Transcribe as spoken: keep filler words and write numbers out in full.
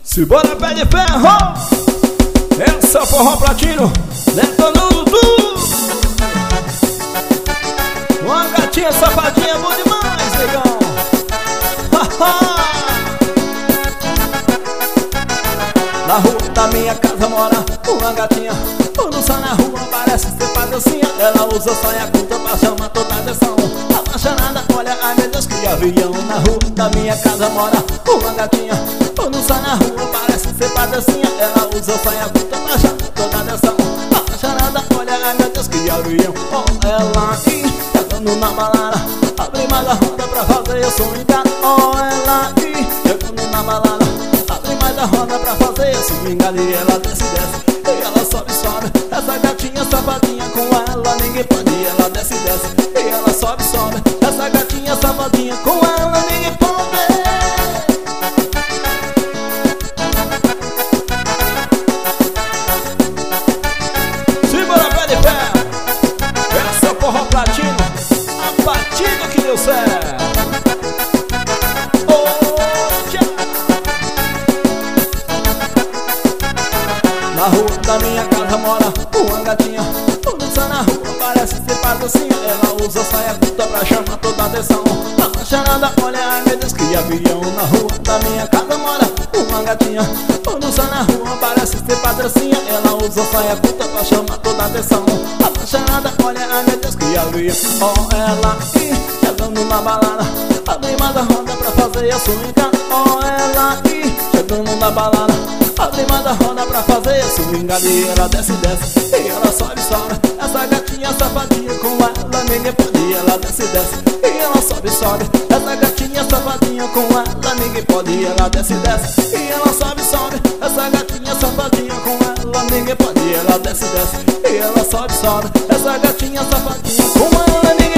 Simbora, pé de ferro. Essa forró platino, detonando tudo. Uma gatinha safadinha, bom demais, negão. Na rua da minha casa mora uma gatinha. Quando sai na rua parece ser patricinha. Ela usa saia curta pra chamar toda a atenção. Apaixonada, olha, ai meu Deus, que avião. Na rua da minha casa mora uma gatinha. Quando sai na rua parece ser patricinha. Ela usa saia curta pra chamar toda a atenção. Apaixonada, olha, ai meu Deus, que avião. Oh, ela aí, chegando na balada, abre mais a roda pra fazer eu swingar. Oh, ela aí, chegando na balada, abre mais a roda pra fazer eu swingar. E ela desce, desce, e ela sobe, sobe. Essa gatinha safadinha, com ela ninguém pode. E ela desce, desce, e ela sobe, sobe. Essa gatinha safadinha, com ela ninguém pode. Simbora, pé de ferro. Essa é o forró platino, a batida que deu certo. Na rua da minha casa mora uma gatinha. Quando sai na rua parece ser patricinha. Ela usa saia curta pra chamar toda a atenção. Apaixonada, olha, ai meu Deus, que avião. Na rua da minha casa mora uma gatinha. Quando sai na rua parece ser patricinha. Ela usa saia curta pra chamar toda a atenção. Apaixonada, olha, ai meu Deus, que avião. Oh, ela aí, chegando na balada, abre mais a roda pra fazer a swingar. Oh, ela aí, chegando na balada, abre mais a roda pra fazer a swingar. E ela desce, desce, e ela sobe, sobe. Essa gatinha safadinha, com ela ninguém pode. E ela desce, desce, e ela sobe, sobe. Essa gatinha safadinha, com ela ninguém pode. E ela desce, desce, e ela sobe, sobe. Essa gatinha safadinha, com ela ninguém pode. E ela desce, desce, e ela sobe, sobe. Essa gatinha safadinha, com ela ninguém pode.